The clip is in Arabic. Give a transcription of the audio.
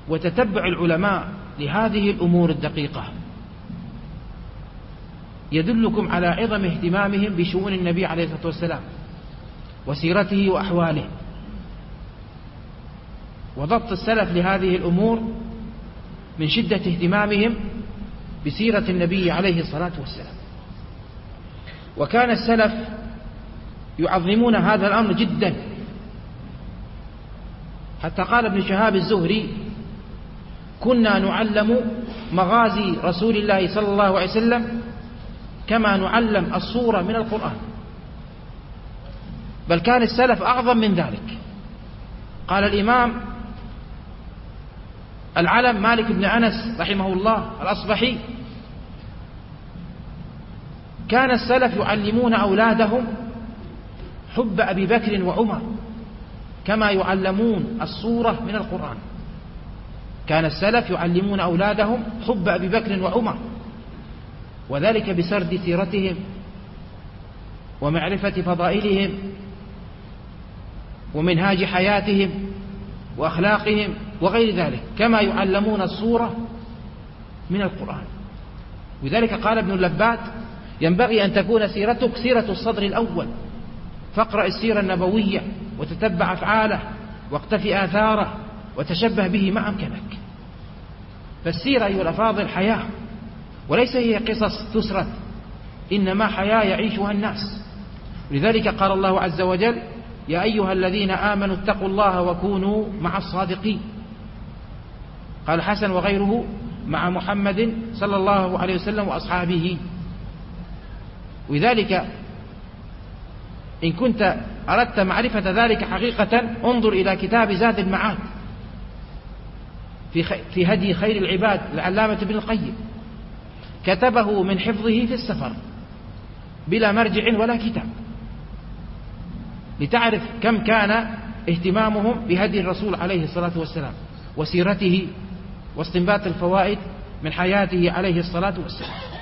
وتتبع العلماء لهذه الأمور الدقيقة يدلكم على عظم اهتمامهم بشؤون النبي عليه الصلاة والسلام وسيرته وأحواله، وضبط السلف لهذه الأمور من شدة اهتمامهم بسيرة النبي عليه الصلاة والسلام. وكان السلف يعظمون هذا الأمر جدا، حتى قال ابن شهاب الزهري: كنا نعلم مغازي رسول الله صلى الله عليه وسلم كما نعلم الصورة من القرآن، بل كان السلف أعظم من ذلك. قال الإمام العلم مالك بن أنس رحمه الله الأصبحي: كان السلف يعلمون أولادهم حب أبي بكر وعمر كما يعلمون الصورة من القرآن. كان السلف يعلمون أولادهم حب أبي بكر وعمر، وذلك بسرد سيرتهم ومعرفة فضائلهم ومنهاج حياتهم وأخلاقهم وغير ذلك، كما يعلمون الصورة من القرآن. وذلك قال ابن اللبات: ينبغي أن تكون سيرتك سيرة الصدر الأول، فاقرأ السيرة النبوية وتتبع أفعاله واقتفي آثاره وتشبه به ما أمكنك. فالسيرة أيها الأفاضل حياة، وليس هي قصص تسرد، إنما حياة يعيشها الناس. لذلك قال الله عز وجل: يا أيها الذين آمنوا اتقوا الله وكونوا مع الصادقين. قال حسن وغيره: مع محمد صلى الله عليه وسلم وأصحابه. ولذلك إن كنت أردت معرفة ذلك حقيقة انظر إلى كتاب زاد المعاد في هدي خير العباد العلامة ابن القيم، كتبه من حفظه في السفر بلا مرجع ولا كتاب، لتعرف كم كان اهتمامهم بهدي الرسول عليه الصلاة والسلام وسيرته واستنباط الفوائد من حياته عليه الصلاة والسلام.